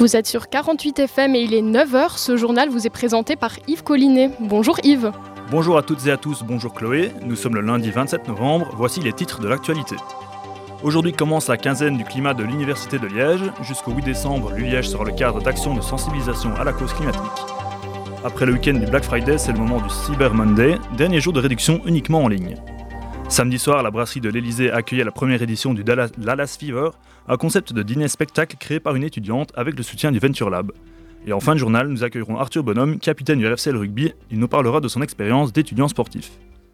Vous êtes sur 48 FM et il est 9h. Ce journal vous est présenté par Yves Collinet. Bonjour Yves. Bonjour à toutes et à tous, bonjour Chloé. Nous sommes le lundi 27 novembre, voici les titres de l'actualité. Aujourd'hui commence la quinzaine du climat de l'Université de Liège. Jusqu'au 8 décembre, l'ULiège sera le cadre d'action de sensibilisation à la cause climatique. Après le week-end du Black Friday, c'est le moment du Cyber Monday, dernier jour de réduction uniquement en ligne. Samedi soir, la brasserie de l'Elysée accueillait la première édition du Dallas Fever, un concept de dîner-spectacle créé par une étudiante avec le soutien du Venture Lab. Et en fin de journal, nous accueillerons Arthur Bonhomme, capitaine du RFCL Rugby. Il nous parlera de son expérience d'étudiant sportif.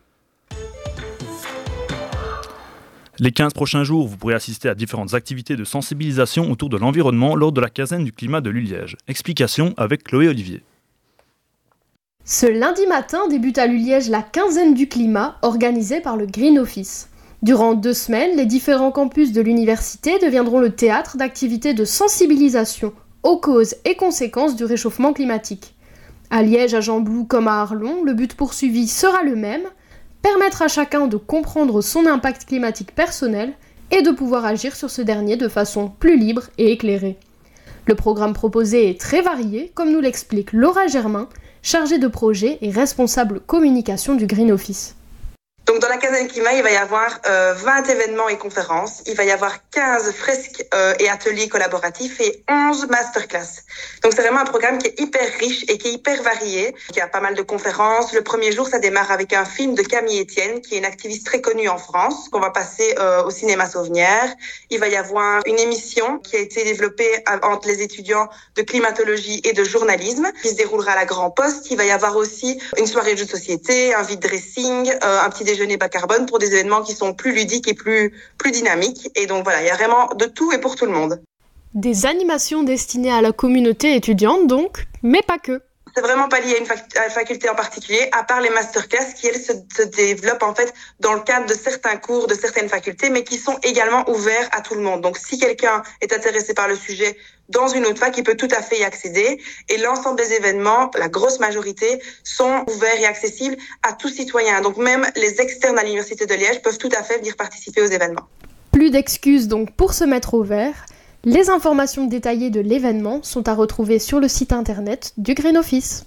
Les 15 prochains jours, vous pourrez assister à différentes activités de sensibilisation autour de l'environnement lors de la quinzaine du climat de l'Uliège. Explication avec Chloé Olivier. Ce lundi matin débute à l'Uliège la quinzaine du climat organisée par le Green Office. Durant 2 semaines, les différents campus de l'université deviendront le théâtre d'activités de sensibilisation aux causes et conséquences du réchauffement climatique. À Liège, à Gembloux comme à Arlon, le but poursuivi sera le même, permettre à chacun de comprendre son impact climatique personnel et de pouvoir agir sur ce dernier de façon plus libre et éclairée. Le programme proposé est très varié, comme nous l'explique Laura Germain, chargée de projet et responsable communication du Green Office. Donc dans la quinzaine climat, il va y avoir 20 événements et conférences, il va y avoir 15 fresques et ateliers collaboratifs et 11 masterclass. Donc c'est vraiment un programme qui est hyper riche et qui est hyper varié. Il y a pas mal de conférences. Le premier jour, ça démarre avec un film de Camille Etienne, qui est une activiste très connue en France, qu'on va passer au cinéma Sauvenière. Il va y avoir une émission qui a été développée entre les étudiants de climatologie et de journalisme, qui se déroulera à la Grand Poste. Il va y avoir aussi une soirée de jeux de société, un vide dressing, un petit déjeuner bas carbone pour des événements qui sont plus ludiques et plus dynamiques. Et donc voilà, il y a vraiment de tout et pour tout le monde. Des animations destinées à la communauté étudiante donc, mais pas que. C'est vraiment pas lié à une faculté en particulier, à part les masterclass qui, elles, se développent en fait dans le cadre de certains cours de certaines facultés, mais qui sont également ouverts à tout le monde. Donc si quelqu'un est intéressé par le sujet dans une autre fac, il peut tout à fait y accéder. Et l'ensemble des événements, la grosse majorité, sont ouverts et accessibles à tout citoyen. Donc même les externes à l'Université de Liège peuvent tout à fait venir participer aux événements. Plus d'excuses donc pour se mettre au vert. Les informations détaillées de l'événement sont à retrouver sur le site internet du Green Office.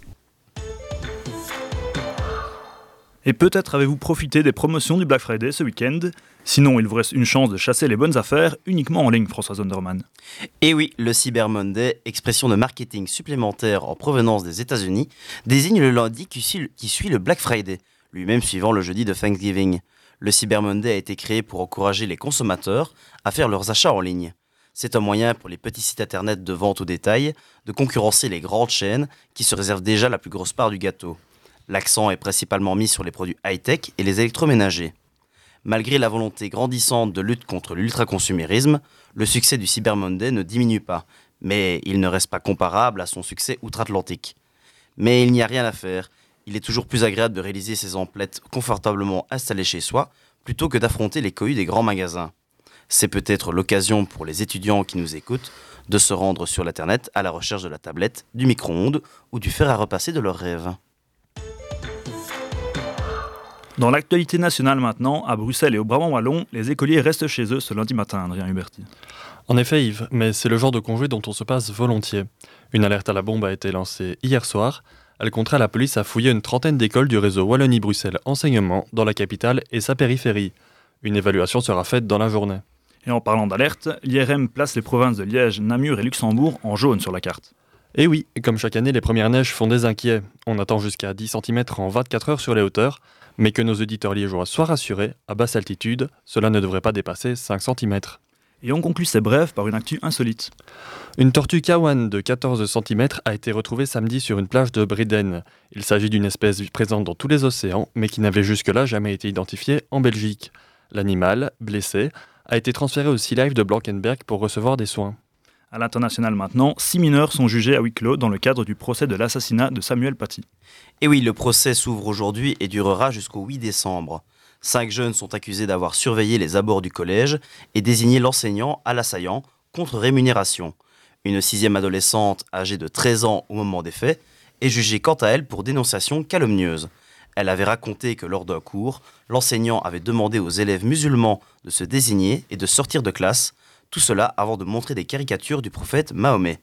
Et peut-être avez-vous profité des promotions du Black Friday ce week-end. Sinon, il vous reste une chance de chasser les bonnes affaires uniquement en ligne, François Zonderman. Et oui, le Cyber Monday, expression de marketing supplémentaire en provenance des États-Unis, désigne le lundi qui suit le Black Friday, lui-même suivant le jeudi de Thanksgiving. Le Cyber Monday a été créé pour encourager les consommateurs à faire leurs achats en ligne. C'est un moyen pour les petits sites internet de vente au détail de concurrencer les grandes chaînes qui se réservent déjà la plus grosse part du gâteau. L'accent est principalement mis sur les produits high-tech et les électroménagers. Malgré la volonté grandissante de lutte contre l'ultraconsumérisme, le succès du Cyber Monday ne diminue pas, mais il ne reste pas comparable à son succès outre-Atlantique. Mais il n'y a rien à faire, il est toujours plus agréable de réaliser ses emplettes confortablement installées chez soi plutôt que d'affronter les cohues des grands magasins. C'est peut-être l'occasion pour les étudiants qui nous écoutent de se rendre sur l'internet à la recherche de la tablette, du micro-ondes ou du fer à repasser de leurs rêves. Dans l'actualité nationale maintenant, à Bruxelles et au Brabant wallon, les écoliers restent chez eux ce lundi matin, Adrien Huberti. En effet Yves, mais c'est le genre de congé dont on se passe volontiers. Une alerte à la bombe a été lancée hier soir. Elle contraint la police à fouiller une trentaine d'écoles du réseau Wallonie-Bruxelles Enseignement dans la capitale et sa périphérie. Une évaluation sera faite dans la journée. Et en parlant d'alerte, l'IRM place les provinces de Liège, Namur et Luxembourg en jaune sur la carte. Et oui, comme chaque année, les premières neiges font des inquiets. On attend jusqu'à 10 cm en 24 heures sur les hauteurs, mais que nos auditeurs liégeois soient rassurés, à basse altitude, cela ne devrait pas dépasser 5 cm. Et on conclut ces brèves par une actu insolite. Une tortue kawan de 14 cm a été retrouvée samedi sur une plage de Briden. Il s'agit d'une espèce présente dans tous les océans, mais qui n'avait jusque-là jamais été identifiée en Belgique. L'animal, blessé, a été transféré au Sea Life de Blankenberg pour recevoir des soins. À l'international maintenant, 6 mineurs sont jugés à huis clos dans le cadre du procès de l'assassinat de Samuel Paty. Et oui, le procès s'ouvre aujourd'hui et durera jusqu'au 8 décembre. 5 jeunes sont accusés d'avoir surveillé les abords du collège et désigné l'enseignant à l'assaillant contre rémunération. Une 6e adolescente, âgée de 13 ans au moment des faits, est jugée quant à elle pour dénonciation calomnieuse. Elle avait raconté que lors d'un cours, l'enseignant avait demandé aux élèves musulmans de se désigner et de sortir de classe, tout cela avant de montrer des caricatures du prophète Mahomet.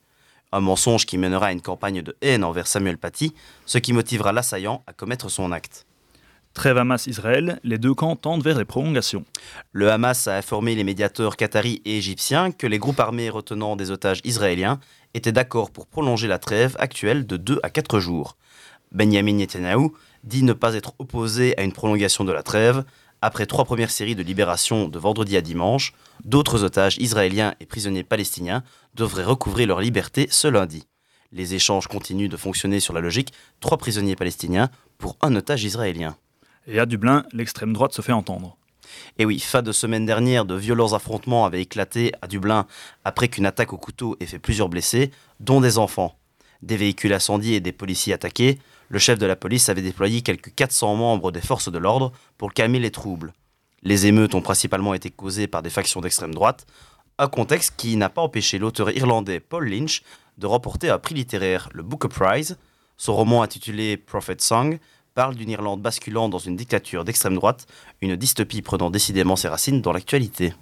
Un mensonge qui mènera à une campagne de haine envers Samuel Paty, ce qui motivera l'assaillant à commettre son acte. Trêve Hamas-Israël, les deux camps tendent vers les prolongations. Le Hamas a informé les médiateurs qataris et égyptiens que les groupes armés retenant des otages israéliens étaient d'accord pour prolonger la trêve actuelle de 2 à 4 jours. Benjamin Netanyahou dit ne pas être opposé à une prolongation de la trêve. Après 3 premières séries de libération de vendredi à dimanche, d'autres otages israéliens et prisonniers palestiniens devraient recouvrer leur liberté ce lundi. Les échanges continuent de fonctionner sur la logique 3 prisonniers palestiniens pour un otage israélien. Et à Dublin, l'extrême droite se fait entendre. Et oui, fin de semaine dernière, de violents affrontements avaient éclaté à Dublin après qu'une attaque au couteau ait fait plusieurs blessés, dont des enfants. Des véhicules incendiés et des policiers attaqués, le chef de la police avait déployé quelques 400 membres des forces de l'ordre pour calmer les troubles. Les émeutes ont principalement été causées par des factions d'extrême droite, un contexte qui n'a pas empêché l'auteur irlandais Paul Lynch de remporter un prix littéraire, le Booker Prize. Son roman intitulé Prophet Song parle d'une Irlande basculant dans une dictature d'extrême droite, une dystopie prenant décidément ses racines dans l'actualité.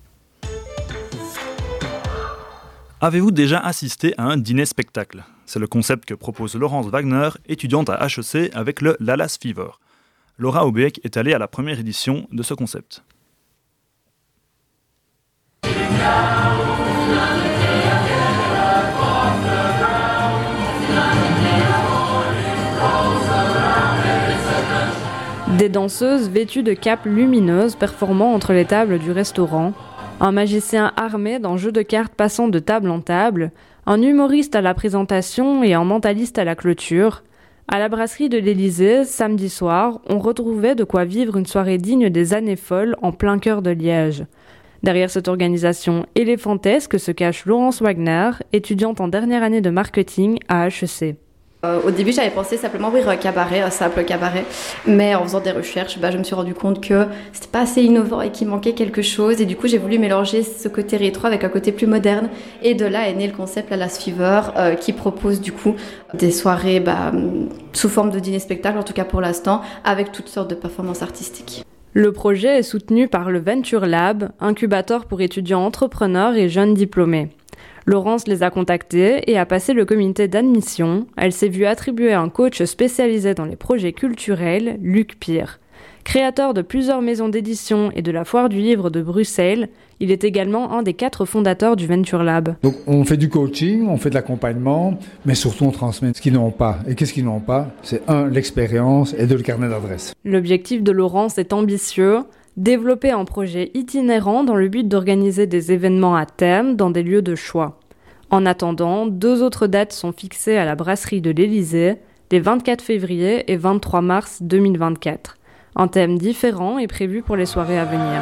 Avez-vous déjà assisté à un dîner-spectacle ? C'est le concept que propose Laurence Wagner, étudiante à HEC avec le Lallas Fever. Laura Aubeck est allée à la première édition de ce concept. Des danseuses vêtues de capes lumineuses performant entre les tables du restaurant, un magicien armé d'un jeu de cartes passant de table en table, un humoriste à la présentation et un mentaliste à la clôture. À la brasserie de l'Élysée, samedi soir, on retrouvait de quoi vivre une soirée digne des années folles en plein cœur de Liège. Derrière cette organisation éléphantesque se cache Laurence Wagner, étudiante en dernière année de marketing à HEC. Au début, j'avais pensé simplement ouvrir un cabaret, un simple cabaret, mais en faisant des recherches, je me suis rendu compte que c'était pas assez innovant et qu'il manquait quelque chose. Et du coup, j'ai voulu mélanger ce côté rétro avec un côté plus moderne. Et de là est né le concept Lallas Fever, qui propose du coup des soirées sous forme de dîner-spectacle, en tout cas pour l'instant, avec toutes sortes de performances artistiques. Le projet est soutenu par le Venture Lab, incubateur pour étudiants entrepreneurs et jeunes diplômés. Laurence les a contactés et a passé le comité d'admission. Elle s'est vue attribuer un coach spécialisé dans les projets culturels, Luc Pire. Créateur de plusieurs maisons d'édition et de la Foire du Livre de Bruxelles, il est également un des 4 fondateurs du Venture Lab. Donc on fait du coaching, on fait de l'accompagnement, mais surtout on transmet ce qu'ils n'ont pas. Et qu'est-ce qu'ils n'ont pas ? C'est l'expérience et 2, le carnet d'adresse. L'objectif de Laurence est ambitieux. Développer un projet itinérant dans le but d'organiser des événements à thème dans des lieux de choix. En attendant, 2 autres dates sont fixées à la brasserie de l'Élysée, les 24 février et 23 mars 2024. Un thème différent est prévu pour les soirées à venir.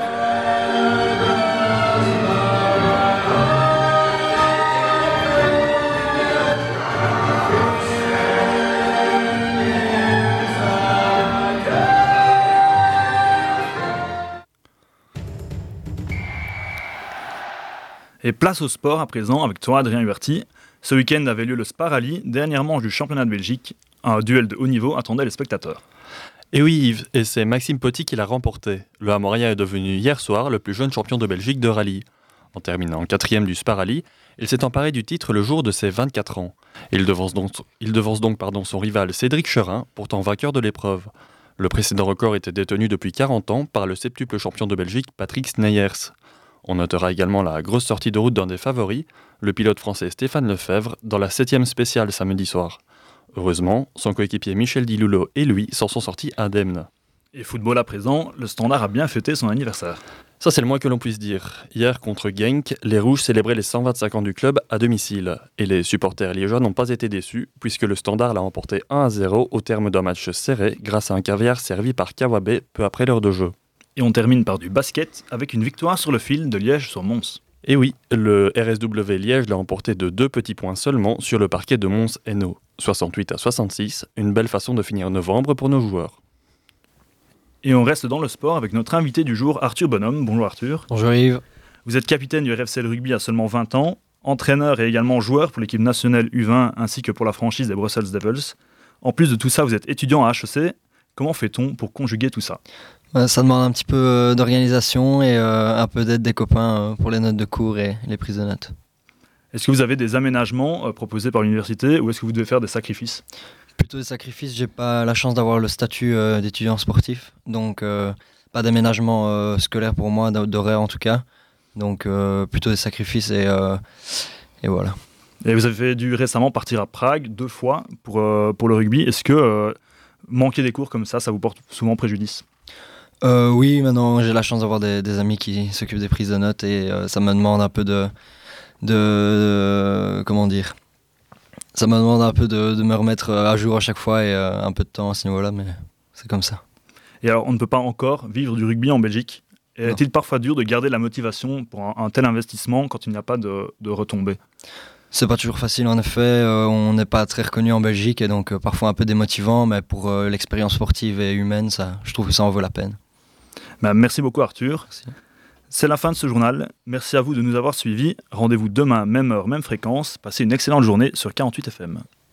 Et place au sport à présent avec toi Adrien Huberti. Ce week-end avait lieu le Spa Rally, dernière manche du championnat de Belgique. Un duel de haut niveau attendait les spectateurs. Et oui Yves, et c'est Maxime Poty qui l'a remporté. Le Hamoria est devenu hier soir le plus jeune champion de Belgique de rallye. En terminant 4e du Spa Rally, il s'est emparé du titre le jour de ses 24 ans. Il devance donc son rival Cédric Cherin, pourtant vainqueur de l'épreuve. Le précédent record était détenu depuis 40 ans par le septuple champion de Belgique Patrick Sneyers. On notera également la grosse sortie de route d'un des favoris, le pilote français Stéphane Lefebvre, dans la 7e spéciale samedi soir. Heureusement, son coéquipier Michel Diloulot et lui s'en sont sortis indemnes. Et football à présent, le Standard a bien fêté son anniversaire. Ça c'est le moins que l'on puisse dire. Hier contre Genk, les Rouges célébraient les 125 ans du club à domicile. Et les supporters liégeois n'ont pas été déçus, puisque le Standard l'a emporté 1-0 au terme d'un match serré grâce à un caviar servi par Kawabe peu après l'heure de jeu. Et on termine par du basket avec une victoire sur le fil de Liège sur Mons. Et oui, le RSW Liège l'a emporté de 2 petits points seulement sur le parquet de Mons-Hainaut. 68-66, une belle façon de finir novembre pour nos joueurs. Et on reste dans le sport avec notre invité du jour, Arthur Bonhomme. Bonjour Arthur. Bonjour Yves. Vous êtes capitaine du RFC Le Rugby à seulement 20 ans, entraîneur et également joueur pour l'équipe nationale U20 ainsi que pour la franchise des Brussels Devils. En plus de tout ça, vous êtes étudiant à HEC. Comment fait-on pour conjuguer tout ça ? Ça demande un petit peu d'organisation et un peu d'aide des copains pour les notes de cours et les prises de notes. Est-ce que vous avez des aménagements proposés par l'université ou est-ce que vous devez faire des sacrifices ? Plutôt des sacrifices, j'ai pas la chance d'avoir le statut d'étudiant sportif, donc pas d'aménagement scolaire pour moi, d'horaire en tout cas. Donc plutôt des sacrifices et voilà. Et vous avez dû récemment partir à Prague 2 fois pour le rugby. Est-ce que manquer des cours comme ça vous porte souvent préjudice ? Oui, maintenant j'ai la chance d'avoir des amis qui s'occupent des prises de notes et ça me demande un peu comment dire, ça me demande un peu de me remettre à jour à chaque fois et un peu de temps à ce niveau-là, mais c'est comme ça. Et alors, on ne peut pas encore vivre du rugby en Belgique. Est-il parfois dur de garder la motivation pour un tel investissement quand il n'y a pas de retombées ? C'est pas toujours facile en effet, on n'est pas très reconnu en Belgique et donc parfois un peu démotivant, mais pour l'expérience sportive et humaine, je trouve que ça en vaut la peine. Merci beaucoup Arthur. Merci. C'est la fin de ce journal. Merci à vous de nous avoir suivis. Rendez-vous demain, même heure, même fréquence. Passez une excellente journée sur 48 FM.